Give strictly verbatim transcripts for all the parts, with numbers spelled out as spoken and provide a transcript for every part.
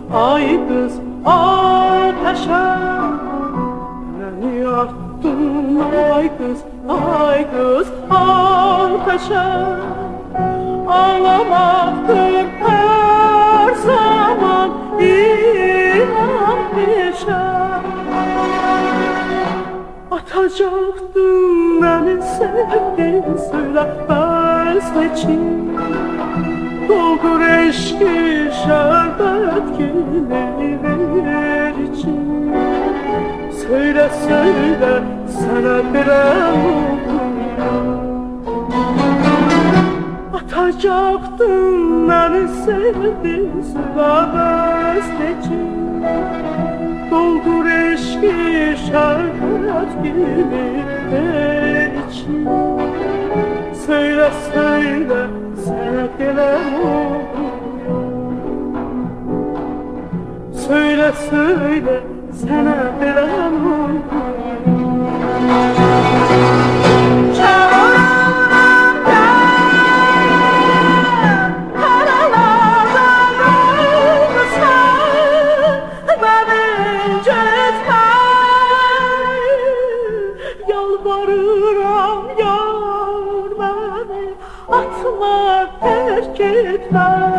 ay kız ateşe. Beni attın ay kız, ay kız ateşe. Ağlamaktır her zaman inan düşer. Atacaktın beni sevdin söyle bezleçin. Doldur eşki şerbet gibi ver için. Söyle söyle sana birem oldu. Atacaktın beni sevdin söyle bezleçin. Doldur eşki şerbet gibi ver için. Söyle söyle sana gelen oluyor. Söyle söyle sana gelen oluyor. Atma, terk etme.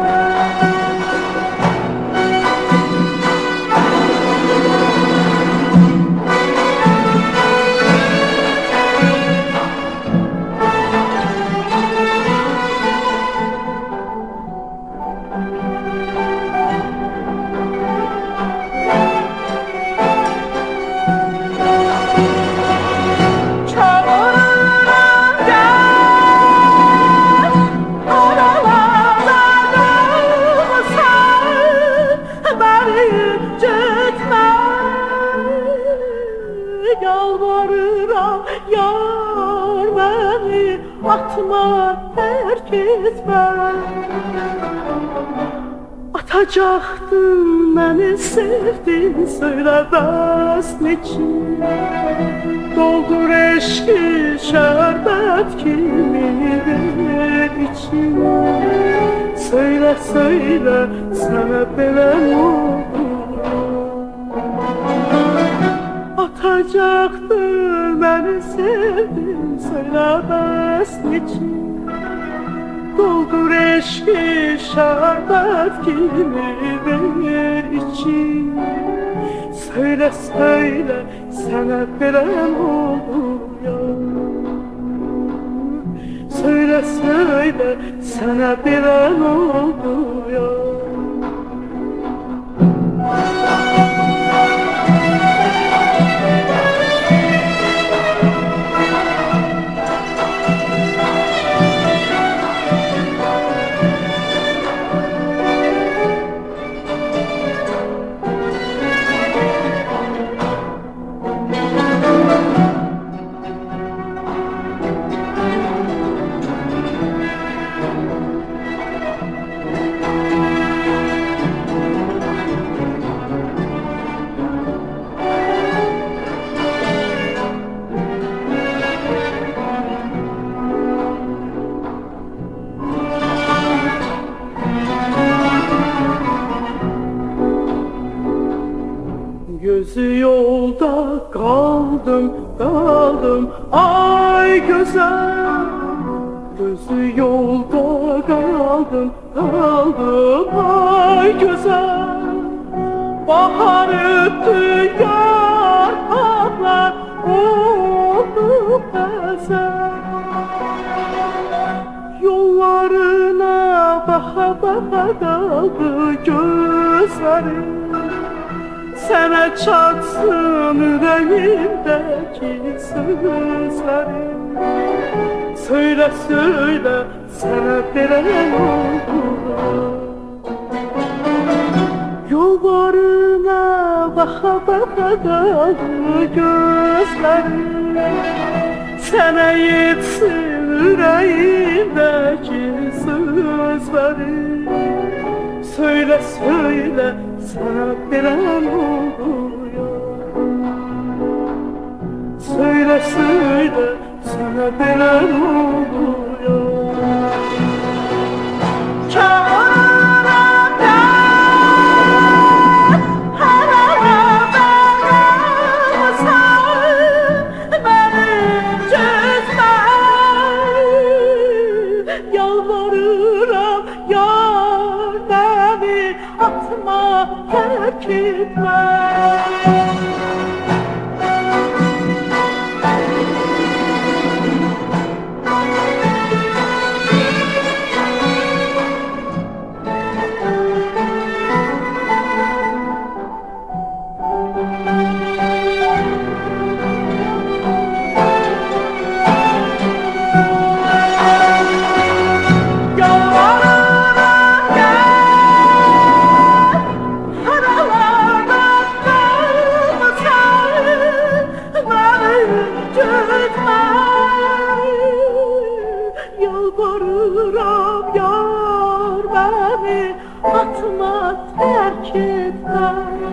Yalvarıram yar beni atma, terk etme. Atacaktın beni sevdin söyle bezleçin. Doldur eşki şerbet kimi ver için. Söyle söyle sana belen oldu. Atacaktın beni sevdin söyle bezleçin. Doldur eşki şerbet kimi ver için. Söyle söyle sana birem oluyor. Söyle söyle sana birem oluyor. Gözü yolda kaldım, kaldım ay güzel. Gözü yolda kaldım, kaldım ay güzel. Bahar öptü yarpaklar oldu güzel. Yollarına baka baka kaldı gözlerim. Sana çatsın yüreğimdeki sözlerim. Söyle söyle sana birem oldu. Yollarına baka baka kaldı gözlerim. Sana yetsin yüreğimdeki sözlerim. Söyle söyle sana birem oluyor. Söyle söyle sana birem oluyor. Çağıran yalvarıram yar beni atma terk etme. Yalvarıram yar beni atma terk etme.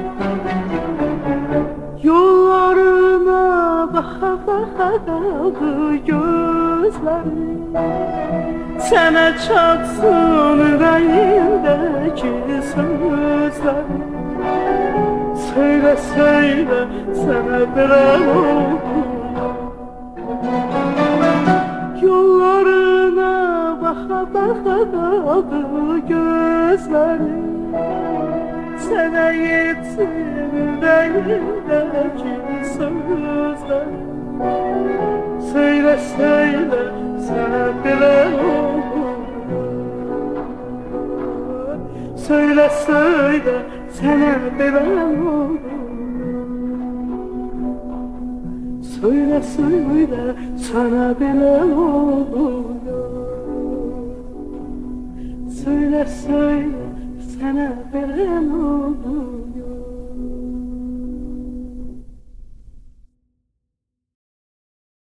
Yollarına baka baka kaldı gözlerim, sana çatsın yüreğimdeki sözler. Söyle söyle sana bir oldu. Yollarına baka baka kaldı gözlerim, sana yetsin yüreğimdeki sözler. Söyle söyle sana bir olur. Söyle söyle sana bir olur. Söyle söyle sana bile oluyor. Söyle söyle sana bile oluyor.